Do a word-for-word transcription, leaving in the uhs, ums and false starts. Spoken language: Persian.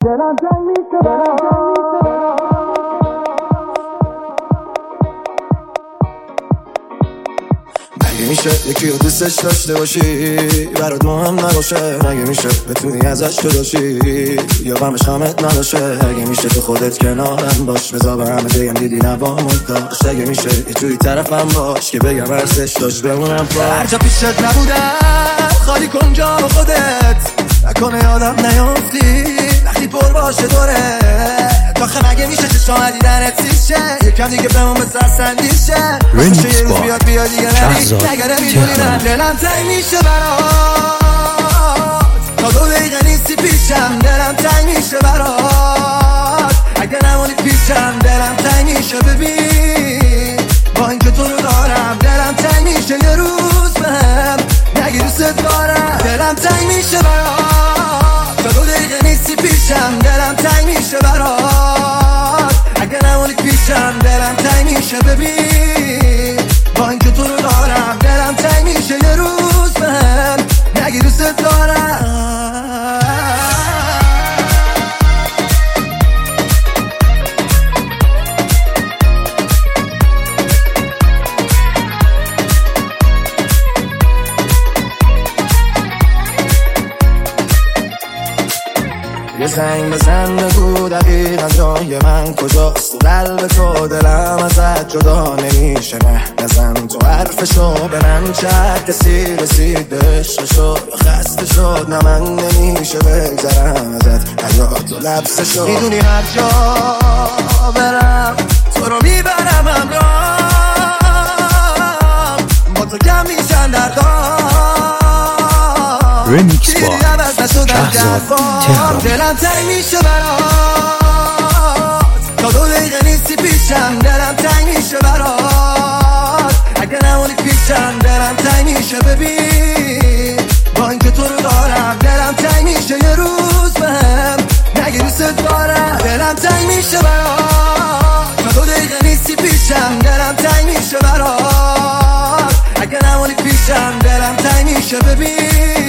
دلم تنگ میشه مگه میشه یکی رو دوستش داشته باشی برات مهم نباشه؟ مگه میشه بتونی ازش جدا شی یا غمش غمت نداشه؟ مگه میشه تو خودت کنارم باش بذار به همه بگم دیدی نوامت داشت؟ مگه میشه یه جوری طرفم باش که بگم ارزش داشت بمونم پا هر جا پیشت نبودم خالی کن جا خودت نکنه یادم نیافتی وقتی پر باشه دوره داخل مگه میشه چشم دیدنت سیشه یکم دیگه بمون به سر سندیشه باشه یه روز بیاد بیاد دیگه نری نگره میدونی نه دلم تنگ میشه برات تا دو دقیقه نیستی پیشم دلم تنگ میشه برات اگه نمونی پیشم دلم تنگ میشه ببین با اینکه تو رو دارم دلم تنگ میشه یه روز بهم نگی دوست دارم دلم تنگ میشه برات تا دو دقیقه نیستی پیشم دلم تنگ میشه برات اگه نمونی پیشم دلم تنگ میشه ببین با اینکه تو رو دارم دلم تنگ میشه یه روز بهم نگی دوست دارم یه زنگ بزن بگو دقیقا جای من کجاست تو قلب تو دلم ازت جدا نمیشه نه نزن تو حرفشو به من چه کسی رسید به عشقشو یا خسته شد نه من نمیشه بگذرم ازت حیات و لبسشو میدونی هر جا برم تو رو میبرم همراه با تو کم میشن دردام رمیکس با شهرزاد تهران دلم تنگ میشه برات تا دو دقیقه نیستی پیشم دلم تنگ میشه برات اگه نمونی پیشم دلم تنگ میشه ببین با اینکه تو رو دارم دلم تنگ میشه یه روز بهم نگی دوست دارم دلم تنگ میشه برات تا دو دقیقه نیستی پیشم دلم تنگ میشه برات اگه نمونی پیشم دلم تنگ میشه ببین